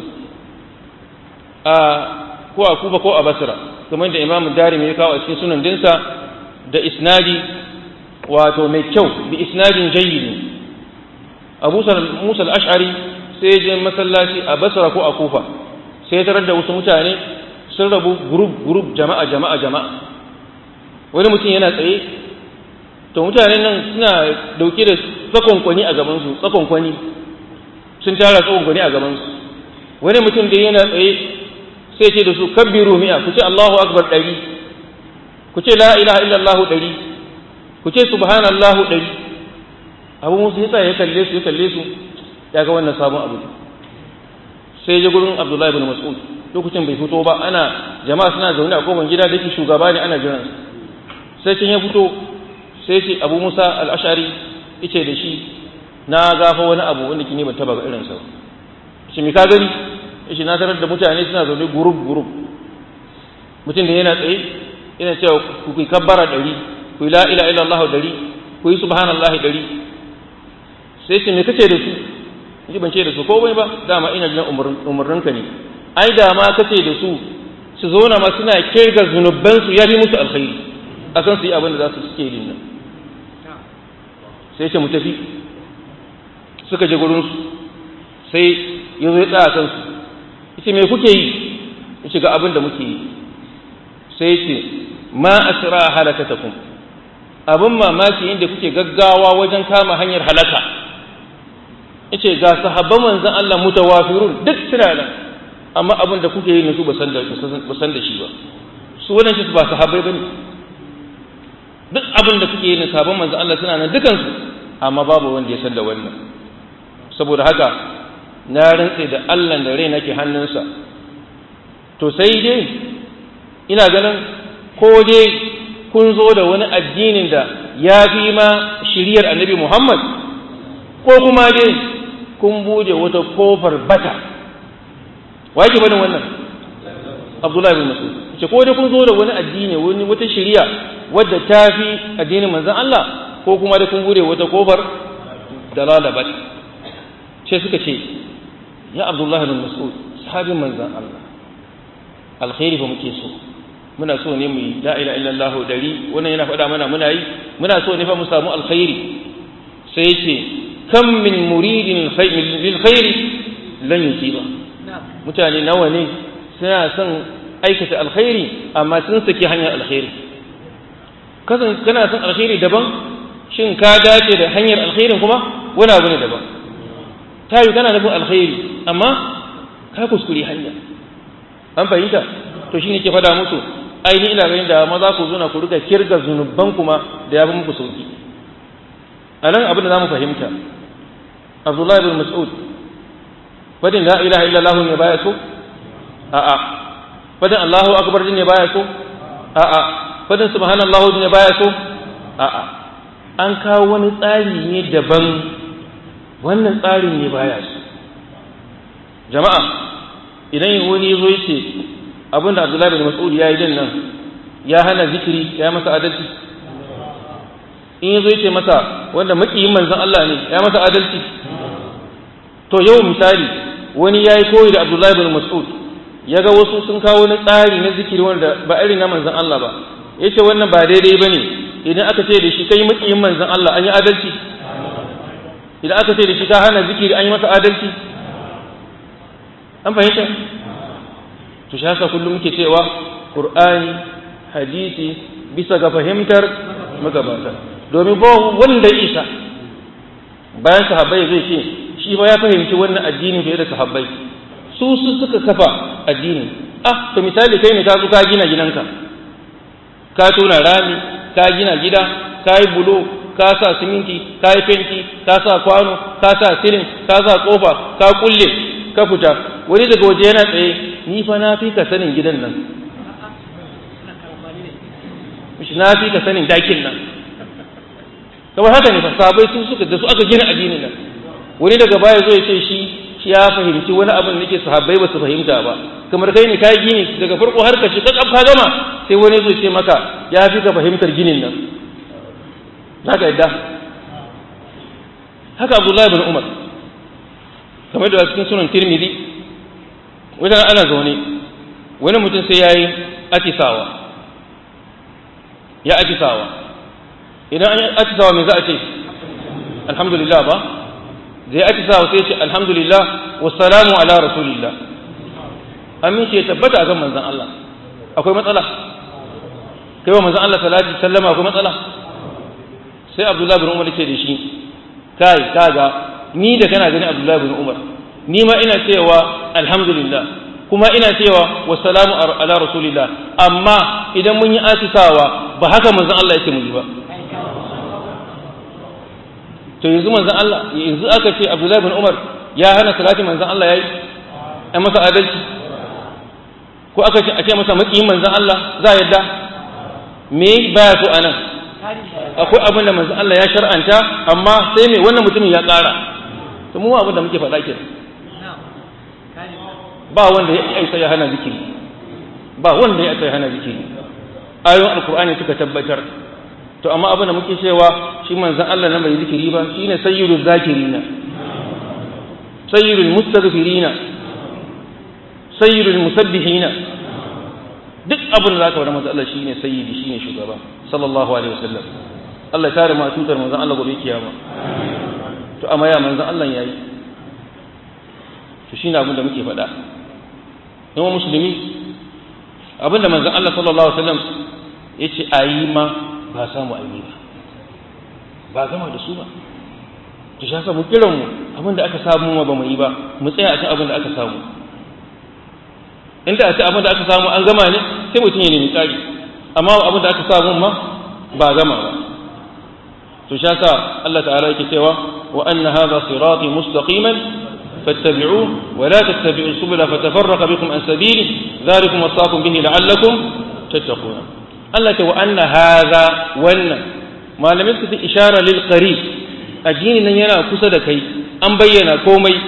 S1: ko a Kufa ko a Basra, kamar da Imam Darimi ya kawo a cikin sunan dinsa da isnadi wato mai kyau, bi isnadin jayyid. Abu Musa al-Ash'ari sai ya je masallaci a Basra ko a Kufa, sai tarar da wasu mutane sun rabu group jama'a. Wani mutum yana tsaye, to mutanen nan suna dauke da tsakonkwani a gabansu, sun tara tsakonkwani a gabansu. Wani mutum da yana tsaye sai ce da su kabbiru mi'a, ku ce Allahu akbar 100, ku ce la ilaha illallah 100, ku ce subhanallahu 100. Abu Musa ya kalle su ya ga wannan sabon abu, sai ya gurin Abdullahi ibn Mas'ud. Lokacin bai fito ba, jama'a suna zaune a kofar gida da yake shugaba ne, ana jiran sai can ya fito, sai ce Abu Musa al-Ash'ari yace da shi, na gafa wani abu wanda kine ban taba ga irin sa. Shi me ka gani? Yace na tarar da mutane suna zaune group mutum da yana tsaye yana cewa ku yi kabbara 100, ku yi la ilaha illallah 100, ku yi subhanallahi 100. sai ce me kace da su? Ni ban ce da su komai ba, dama ina jin umurninka ne. Ai da ma kace da su zauna ma suna kirga zunuban su yafi musu alkhairi akan su yi abin da za su suke yi nan. Sai ce mu tafi, suka je gurin su, sai yazo ya tsaya kan su, yace me kuke yi? Yace ga abin da muke yi. Sai yace ma asra halakatakum, abin mamaki inda kuke gaggawa wajen kama hanyar halaka. Yace ga sahabban manzon Allah mutawafirun duk suna nan, amma abin da kuke yi ne su ba san da shi ba. Su wannan shi ba sahabbai bane. Duk abin da kuke yi ne sahabban manzon Allah suna nan dukan su, amma babu wanda ya san da wannan. saboda haka na rantse da Allah da rai nake hannunsa to sai dai ina ganin ko dai kun zo da wani addinin da ya fi ma shiriyar annabi Muhammad ko kuma dai kun bude wata kofar bata waye ke bane wannan Abdullahi bin Mas'ud ce ko dai kun zo da wani addini wata shiriya wadda ta fi addinin manzon Allah ko kuma dai kun bude wata kofar dalala bata ce suka ce ya Abdullahi bin Mas'ud sahabin manzon Allah alkhairi fa muke so muna so ne mu yi la ilaha illallah dari wannan yana faɗa mana muna yi muna so ne fa mu samu alkhairi sai ce kam min muridin lil khairi lan yusiba mutane nawa ne suna son aikata alkhairi amma sun saki hanyar alkhairi kana son alkhairi daban shin ka dace da hanyar alkhairin kuma wani abu ne daban tayi kana nufin alkhairi amma ka kuskure hanya an fahimta to shine ke fada musu aini ina ganin da maza ku zuna ku riga kirga zunuban kuma da ya fi muku sauki anan abin da zamu fahimta Abdullah ibn Mas'ud fadin la ilaha illallah ne baya so a'a fadin Allahu akbar ne baya so a'a fadin subhanallahu ne baya so a'a an kawo wani tsari ne daban wannan tsarin ne baya so jama'a idan wani yazo yace abinda Abdullah bin Mas'ud ya yi din nan ya hana zikiri ya masa adalci in yazo yace masa wanda makiyin manzon Allah ne ya masa adalci to yau misali wani yayi koyi da Abdullah bin Mas'ud yaga wasu sun kawo wani tsari na zikiri wanda ba irin na manzon Allah ba yace wannan ba daidai bane idan aka ce da shi kai makiyin manzon Allah an yi adalci idan aka ce da shi ka hana zikiri an yi masa adalci an fahimta to shi haka kullum muke cewa Qur'ani hadisi bisa ga fahimtar magabata domin ba wanda isa bayan sahabbai zai ce shi ba ya fahimci wannan addini fiye da sahabbai su suka kafa addini to misali kai ne ka zo ka gina gidanka ka tona rami ka gina gida ka yi bulo ka sa siminti ka yi fenti ka sa kwano ka sa silin ka sa kofa ka kulle ka fita wani daga waje yana tsaye ni fa na fi ka sanin gidan nan na fi ka sanin dakin nan kamar haka ne fa sabai su suka da su aka gina addinin nan wani daga baya zo ya ce shi ya fahimci wani abin da nake sahabbai ba su fahimta ba kamar kai ne ka gini daga farko har ka shiga ka gama sai wani zo ce maka ya fi ka fahimtar ginin nan zaka yadda haka Abdullahi ibn Umar kamar da cikin sunan Tirmidhi wajen ana zaune wani mutum sai ya yi atisawa idan an yi atisawa mai za a ce alhamdulillah ba zai atisawa sai ce alhamdulillah wassalamu ala rasulillah amince ya tabbata a kan manzan Allah akwai matsala kai wa manzan Allah salati sallama akwai matsala sai Abdullahi bin Umar ce da shi kai kaga ni da kana gani Abdullahi bin Umar ni ma ina cewa alhamdulillah kuma ina cewa wassalamu ala rasulillah amma idan mun yi atisawa ba haka manzon Allah yake mu yi ba to yanzu manzon Allah yanzu aka ce Abdullahi bin Umar ya hana salati manzon Allah yayi ai masa adalci ko aka ce a ce masa makiyin manzon Allah za yadda me baya so anan akwai abin da manzon Allah ya shar'anta amma sai me wannan mutumin ya ƙara to mu abin da muke faɗa kenan ba wanda ya isa ya hana zikiri ayoyin alkur'ani suka tabbatar to amma abin da muke cewa shi manzon Allah na bai zikiri ba shine sayyidul zakirina sayyidul mustaghfirina sayyidul musabbihina duk abin da zaka faɗa manzon Allah shine sayyidi shine shugaba sallallahu alaihi wasallam Allah ya tare mu tutar manzon Allah gobe kiyama to amma ya manzon Allah yayi to shine abin da muke faɗa yawan musulmi abinda manzon Allah sallallahu alaihi wasallam yace ayi ma ba samu ayi ba gama da su ba to shi yasa mu kiran mu abinda aka samu ma ba mu yi ba mu tsaya a cikin abinda aka samu inda a cikin abinda aka samu an gama ne sai mutum ya nemi tsari amma abinda aka samu ma ba gama ba to shi yasa Allah ta'ala yake cewa wa anna hadha sirati mustaqiman fattabi'uhu wa la tattabi'us subula fatafarraqa bikum an sabili dhalikum wasaqakum bihi la'allakum tattaquna. Allah ce wa anna hadha wannan malamin su ishara lil qarib, addini nan yana kusa da kai, an bayyana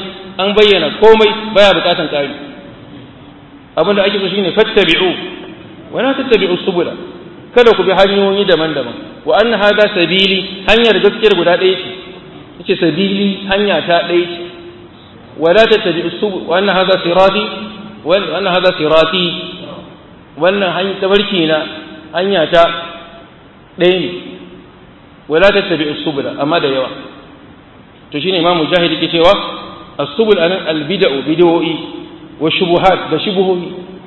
S1: komai baya bukatan kari. Abinda ake so shine fattabi'u wa la tattabi'us subula, kada ku bi hanyoyi daban-daban. Wa anna hadha sabili, hanyar gaskiyar guda ɗaya ce, yace sabili hanya ta ɗaya ce. Wa la tattabi'us subula, wa anna hadha sirati, wa anna hadha sirati, wannan hanya tabarki na hanya ta ɗaya ne. Wa la tattabi'us subula, amma da yawa. To shine Imam Mujahid yake cewa as-subul anan al-bid'u bid'o'i wa shubuhat da shubuhohi.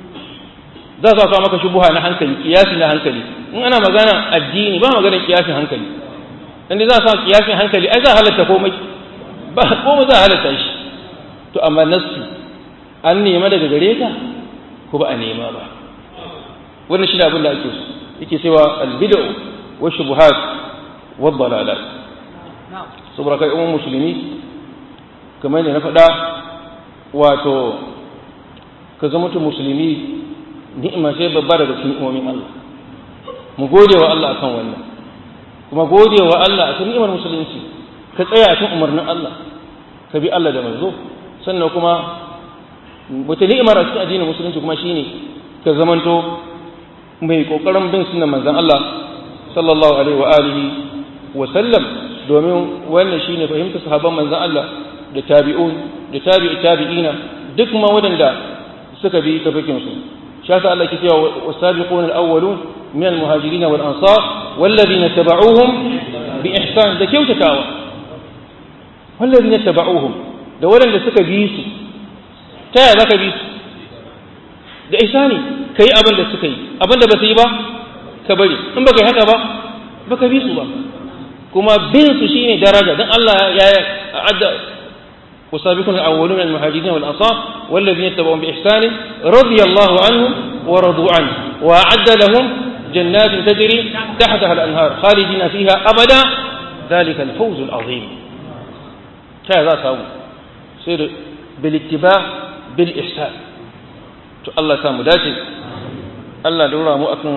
S1: Za su kawo maka shubuha na hankali, kiyasi na hankali. In ana magana addini ba magana kiyasin hankali. Inda za su kiyasin hankali ai za halatta komai za halatta shi. To amma nassi an nema daga gare ka ko ba a nema ba. Wannan shi ne abin da ake so. Yake cewa al-bid'u wa shubuhat wa dalalat. Saboda kai umman musulmi kamar yadda na faɗa, wato ka zama mutum musulmi ni'ima ce babba daga cikin ni'imomin Allah. Mu gode wa Allah akan wannan, kuma gode wa Allah akan ni'imar musulunci. Ka tsaya akan umarnin Allah, ka bi Allah da manzo. Sannan kuma wata ni'imar a cikin addinin musulunci kuma shine ka zamanto mai kokarin bin sunnar manzon Allah sallallahu alaihi wa alihi wa sallam, domin wannan shine fahimtar sahabban manzon Allah da tabi'un da tabi'ina duk ma wadanda suka bi tafakin su. شاف الله كثير والسابقون الأولون من المهاجرين والأنصار والذين اتبعوهم بإحسان ده كيف تتاوى والذين اتبعوهم ده ولا لسك بيسو تا ذاك بيسو ده إحساني كي أبن لسكي أبن ده بسيبا كبري إن بقى هكذا بقى بيسو با كما بيسو شيني درجة ده الله يا عد والسابقون الأولون من المهاجرين والأنصار والذين اتبعوهم بإحسان رضي الله عنهم ورضوا عنه وأعد لهم جنات تجري تحتها الأنهار خالدين فيها أبدا ذلك الفوز العظيم. كذا سوى سير بالاتباع بالإحسان. الله سامو داتي الله دورا مو أكن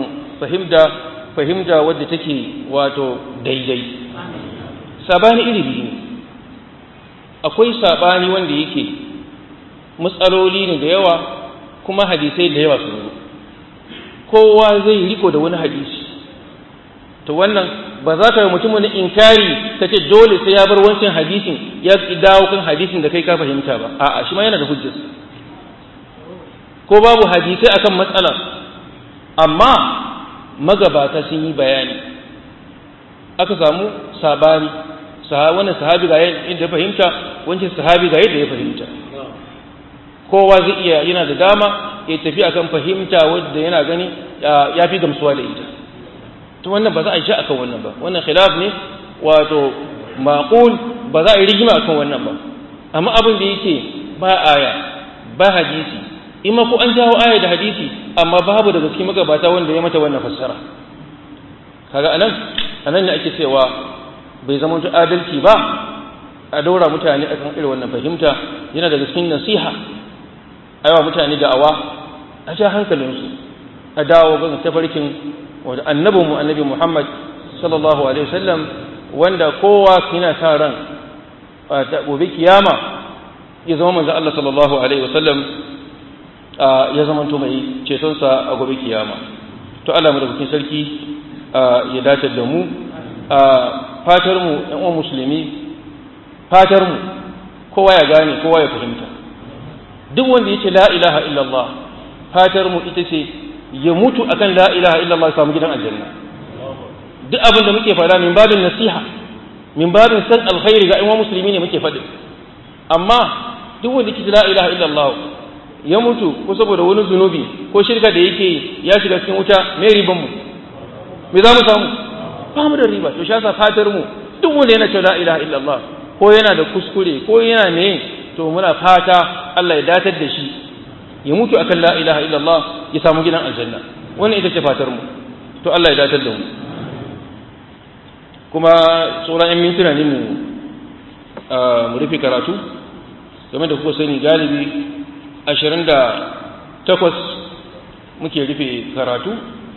S1: فهمدا ودي تكي واتو دايداي ساباني إلي بيني akwai sabani wanda yake matsaloli ne da yawa kuma hadisai da yawa sun zo, kowa zai riko da wani hadisi. To wannan ba za ka yi mutum wani inkari ka ce dole sai ya bar wancan hadisin ya dawo kan hadisin da kai ka fahimta ba, a'a shi ma yana da hujjarsa. Ko babu hadisai akan matsala, amma magabata sun yi bayani, aka samu sabani, wannan sahabi ga yadda ya fahimta, wancan sahabi ga yadda ya fahimta. Kowa zai iya yana da dama ya tafi akan fahimta wadda yana gani ya fi gamsuwa da ita. To wannan ba za a yi akan wannan ba, wannan khilaf ne wato maqul, ba za a yi rigima akan wannan ba. Amma abin da yake ba aya ba hadisi, imma ko an jawo aya da hadisi amma babu daga cikin magabata wanda ya mata wannan fassara. Kaga anan ne ake cewa bai zama adalci ba a daura mutane akan irin wannan fahimta. Yana daga cikin nasiha aiwa mutane da'awa, a ja hankalinsu a dawo ga tafarkin wanda annabi Muhammad sallallahu alaihi wasallam, wanda kowa yana sa ran ta gobe kiyama ya zama manzo Allah sallallahu alaihi wasallam ya zama to mai ceton sa a gobe kiyama. To Allah mu da cikin sarki ya dace da mu. Fatar mu ɗan uwan musulmi, fatar mu kowa ya gane, kowa ya fahimta. Duk wanda yace la ilaha illallah, fatar mu ita ce ya mutu akan la ilaha illallah, samu gidan aljanna. Duk abin da muke faɗa min babin nasiha, min babin san alkhairi ga ɗan musulmi ne muke faɗi. Amma duk wanda yace la ilaha illallah ya mutu ko saboda wani zunubi ko shirka da yake ya shiga cikin wuta, me riban mu? Me za mu samu? Ba mu da riba. To shasa fatar mu duk wanda yana cewa la ilaha illallah ko yana da kuskure ko yana ne, to muna fata Allah ya datar da shi ya mutu akan la ilaha illallah, ya samu gidan aljanna. Wannan ita ce fatar mu. To Allah ya datar da mu. Kuma sauran 'yan mintuna ne mu mu rufe karatu game da kuka sani galibi 28 muke rufe karatu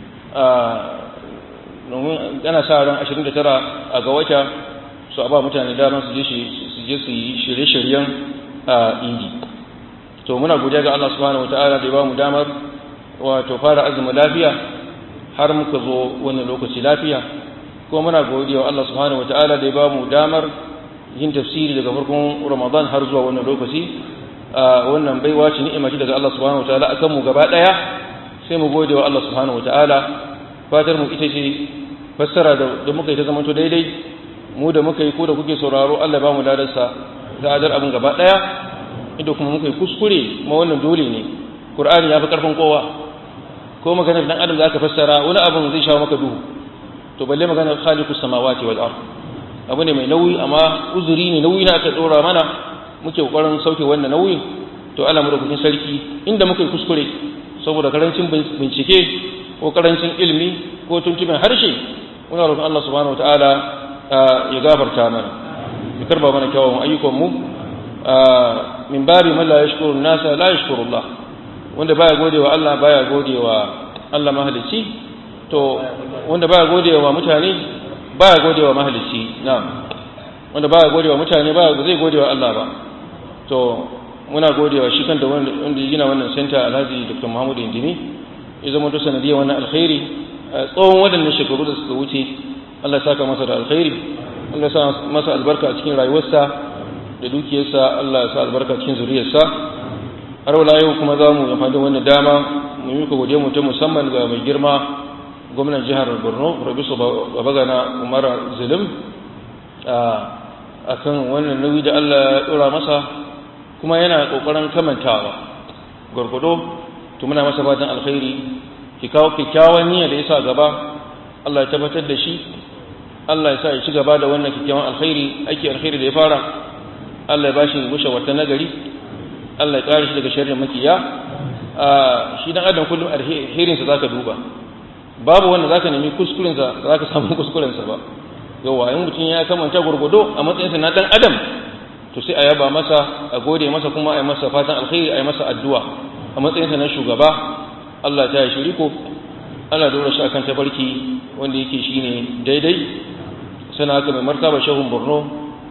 S1: domin ana sa ran 29 a ga wata su ba mutane damar su je su yi shirye-shiryen idi. To muna godiya ga Allah subhanahu wataala da ya ba mu damar wato fara azumin lafiya har muka zo wannan lokaci lafiya, kuma muna godiya wa Allah subhanahu wataala da ya ba mu damar yin tafsiri daga farkon Ramadan har zuwa wannan lokaci. Wannan baiwa ce, ni'ima ce daga Allah subhanahu wataala akan mu gaba daya, sai mu gode wa Allah subhanahu wataala. Fatar mu ita ce fassara da muka yi ta zamanto daidai, mu da muka yi ko da kuke sauraro, Allah ba mu ladarsa da adar abin gaba daya. Idan kuma muka yi kuskure, ma wannan dole ne, Qur'ani ya fi karfin kowa, ko maganar dan adam da aka fassara wani abin zai shawo maka duhu, to balle maganar khaliqus samawati wal ard, abu ne mai nauyi, amma uzuri ne, nauyi na aka dora mana, muke kokarin sauke wannan nauyi. To Allah mu da kukin sarki inda muka yi kuskure saboda karancin bincike ko karancin ilimi ko tuntuɓin harshe, muna roƙon Allah subhanahu wataala ya gafarta mana, ya karba mana kyawun ayyukan mu. Min babi man la yashkuru an-nasa la yashkuru Allah, wanda baya godewa Allah baya godewa Allah mahalicci. To wanda baya godewa mutane baya godewa mahalicci. Na'am, wanda baya godewa mutane baya zai godewa Allah ba. To muna godewa shi kanta wanda ya gina wannan center, Alhaji Dr. Muhammad Indimi, ya zama to sanadiyar wannan alkhairi tsawon waɗannan shekaru da suka wuce. Allah ya saka masa da alkhairi, Allah ya sa masa albarka a cikin rayuwarsa da dukiyarsa, Allah ya sa albarka cikin zuriyarsa. Har wala yau kuma za mu amfani da wannan dama mu yi godiya mu ta musamman ga mai girma gwamnan jihar Borno, Rabisu Babagana Umar Zulum, akan wannan nauyi da Allah ya dora masa, kuma yana kokarin kamantawa gurgudo. To muna masa fatan alkhairi, ki kawo kikkiawan niyya da yasa gaba, Allah ya tabbatar da shi, Allah ya sa ya ci gaba da wannan kikkiawan alkhairi, aiki alkhairi da ya fara. Allah ya bashi gushe wata nagari, Allah ya kare shi daga sharrin makiya. Shi dan adam kullum alherin sa zaka duba, babu wanda zaka nemi kuskuren sa zaka samu kuskuren sa ba. Yawa in mutun ya kamanta gurgudo a matsayin sa na dan adam, to sai a yaba masa, a gode masa, kuma a yi masa fatan alkhairi, a yi masa addu'a a matsayin sa na shugaba. Allah ta yi shiriko, Allah dora shi akan tabarki wanda yake shine daidai. Sana haka mai martaba shehun Borno,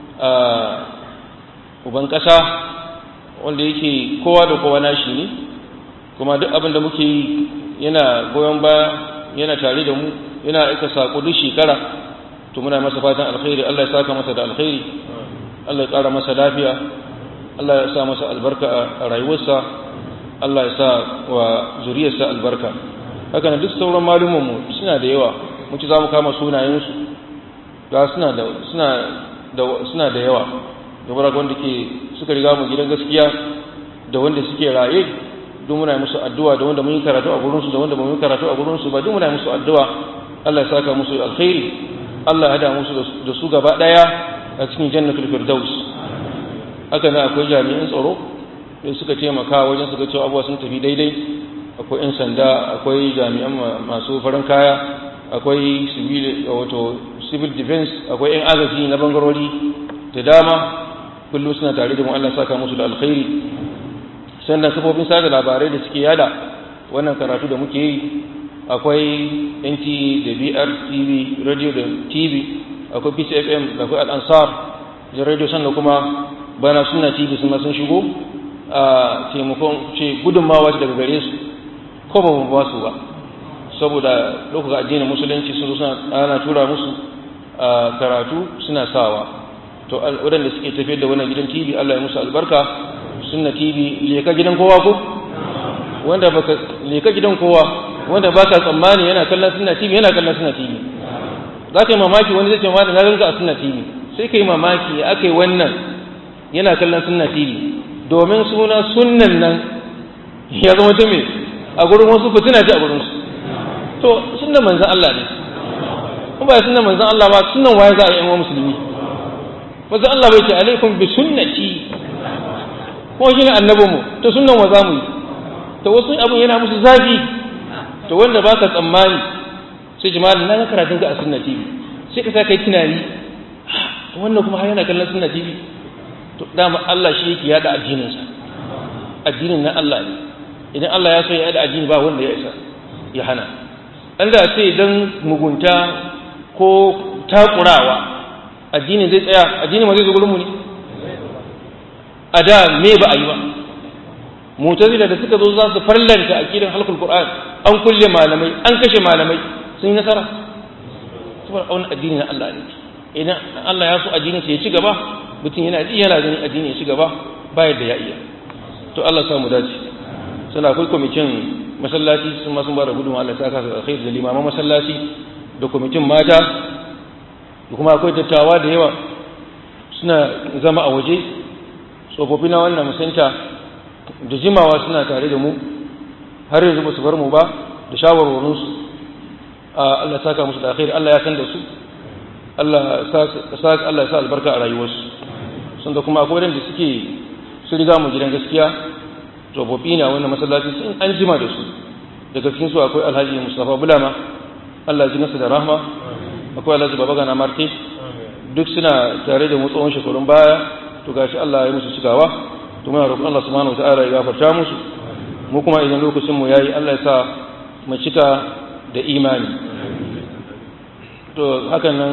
S1: uban kasa wanda yake kowa da kowa nashi ne, kuma duk abin da muke yi yana goyon baya, yana tare da mu, yana aika sako duk shekara. To muna masa fatan alkhairi, Allah ya saka masa da alkhairi, Allah ya ƙara masa lafiya, Allah ya sa masa albarka a rayuwarsa, Allah ya sa wa zuriyarsa albarka. Haka duk sauran malumanmu suna da yawa, muke za mu kama sunayensu, ga suna da yawa, da wanda ke suka riga mu gidan gaskiya da wanda suke raye, duk muna musu addu'a, da wanda mun yi karatu a gurinsu da wanda ba mun yi karatu a gurinsu ba, duk muna musu addu'a. Allah ya saka musu alkhairi, Allah ya hada musu da su gaba daya a cikin jannatul firdaus. Haka nan akwai jami'an tsaro da suka taimaka wajen su ga cewa abuwa sun tafi daidai. Akwai 'yan sanda, akwai jami'an masu farin kaya, akwai civil defense, akwai 'yan agaji na bangarori da dama, kullum suna tare da mu. Allah saka musu da alkhairi. Sannan kafofin sada labarai da suke yada wannan karatu da muke yi, akwai NTA da BRTV radio da TV, akwai PCFM da akwai Al-Ansar da radio, sannan kuma bana suna TV sun shigo a taimakon gudunmawa daga gare su, ko ba su ba, saboda lokacin addinin musulunci sun zo ana tura musu karatu suna sawa. To waɗanda suke tafiyar da wannan gidan TV, Allah ya musu albarka. Sunna TV leka gidan kowa ko wanda baka leka gidan kowa, wanda baka tsammani yana kallon Sunna TV, yana kallon Sunna TV. Zaka yi mamaki, wani zai ce ma da na ganka a Sunna TV, sai kai mamaki akai wannan yana kallon Sunna TV, domin suna sunnan nan ya zama ta me a gurin wasu fitina ce a gurin su. To sunnan manzon Allah ne, kuma ba sunnan manzon Allah ba, sunnan waye za a yi wa musulmi? Manzon Allah bai ce alaikum bi sunnati, ko shi ne annabinmu, to sunnan wa za mu yi? To wasu abin yana musu zafi, to wanda ba ka tsammani sai jama'a na ga karatun ka a Sunna TV, sai ka sa kai tunani wannan kuma har yana kallon Sunna TV, to dama Allah shi yake yada addininsa, addinin na Allah ne. Idan Allah ya so ya yada addini ba wanda ya isa ya hana. Allah sai dan mugunta ko takurawa addini zai tsaya, addini ma zai zo gurin mu ne. A da me ba a yi ba, Mu'tazila da suka zo za su farlanta aqidan halqul Qur'an, an kulle malamai, an kashe malamai, sun yi nasara. Saboda wannan addini na Allah ne. Idan Allah ya so addinin sa ya ci gaba, mutum yana gani addini ya ci gaba ba yadda ya iya. To Allah ya samu dace. Suna akwai kwamitin masallaci sun ma sun ba da gudunmawa, Allah ya saka su alkhairi, da limaman masallaci da kwamitin mata da kuma akwai dattawa da yawa suna zama a waje, tsofaffi na wannan musanta da jimawa suna tare da mu har yanzu ba su bar mu ba da shawarwarinsu. Allah ya saka musu da alkhairi, Allah ya san da su, Allah ya sa albarka a rayuwarsu. Sun da kuma akwai wanda suke su riga mu gidan gaskiya, tsofaffi na wannan masallaci sun an jima da su. Daga cikin su akwai Alhaji Mustafa Bulama, Allah ya ji masa da rahma, akwai Alhaji Babagana Marte, duk suna tare da mu tsawon shekarun baya. To gashi Allah ya musu cikawa, to muna roƙon Allah subhanahu wataala ya gafarta musu. Mu kuma idan lokacin mu yayi, Allah ya sa mu cika da imani. To hakan nan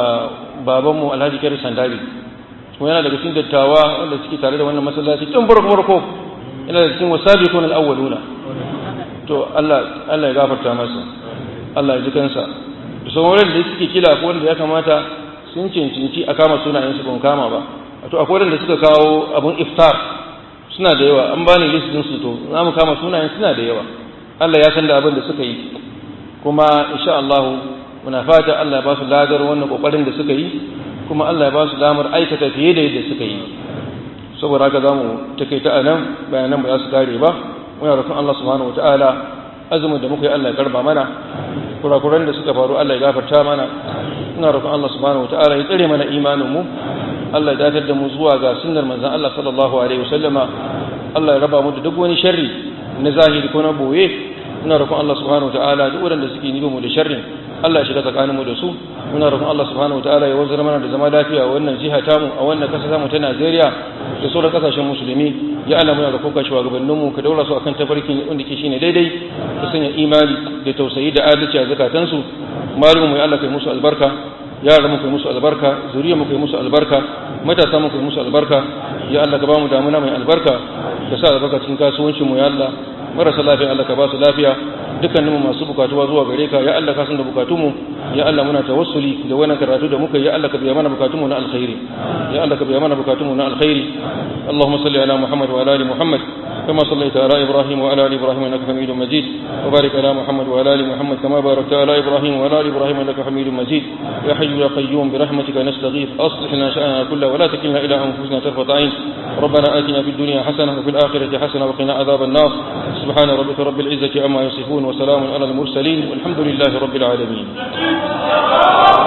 S1: baban mu Alhaji Kari Sandali, kuma yana daga cikin dattawa wanda suke tare da wannan masallaci tun farko, yana da cikin wasabiqun al-awwaluna. To Allah ya gafarta masa, Allah ya ji kansa. Da sauran da suke kila ko wanda ya kamata sun cincinci a kama sunayen su ban kama ba. To akwai wanda suka kawo abun iftar suna da yawa, an bani list din su, to za mu kama sunayen suna da yawa. Allah ya san da abin da suka yi, kuma insha Allah muna fata Allah ya ba su ladar wannan kokarin da suka yi, kuma Allah ya ba su damar aikata fiye da yadda suka yi. Saboda haka zamu takaita anan, bayanan ba za su kare ba. Muna roƙon Allah subhanahu wataala azumin da muka yi Allah ya karba mana, kurakuran da suka faru Allah ya gafarta mana. Muna roƙon Allah subhanahu wataala ya tsare mana imanin mu, Allah ya datar da mu zuwa ga sunnar manzon Allah sallallahu alaihi wasallama. Allah ya raba mu da duk wani sharri na zahiri ko na boye. Muna roƙon Allah subhanahu wataala duk wanda suke nibe mu da sharrin Allah ya shiga tsakanin mu da su. Muna roƙon Allah subhanahu wataala ya wanzar mana da zama lafiya a wannan jiha tamu, a wannan ƙasa tamu ta Najeriya da sauran ƙasashen musulmi. Ya Allah muna roƙon ka shugabannin mu ka daura su akan tafarkin wanda ke shine daidai, ka sanya imani da tausayi da adalci a zakatansu. Malumin mu ya Allah kai musu albarka, yaran mu kai musu albarka, zuriyar mu kai musu albarka, matasa mu kai musu albarka. Ya Allah ka ba mu damuna mai albarka, ka sa albarka cikin kasuwancin mu. Ya Allah marasa lafiya Allah ka ba su lafiya, dukkaninmu masu bukatuwa zuwa gare ka. Ya Allah ka san da bukatunmu. Ya Allah muna tawassuli da wannan karatu da muka yi. Ya Allah ka biya mana bukatunmu na alkhairi. Ya Allah ka biya mana bukatunmu na alkhairi. Allahumma salli ala Muhammad wa ala ali Muhammad كما صليت على إبراهيم وعلى آل إبراهيم إنك حميد مجيد. وبارك على محمد وعلى آل محمد كما باركت على إبراهيم وعلى آل إبراهيم إنك حميد مجيد. يا حي يا قيوم برحمتك نستغيث أصلح لنا شأننا كله ولا تكلنا إلى أنفسنا طرفة عين. ربنا آتنا في الدنيا حسنة وفي الآخرة حسنة وقنا عذاب النار. سبحان ربك رب العزة عما يصفون وسلام على المرسلين والحمد لله رب العالمين.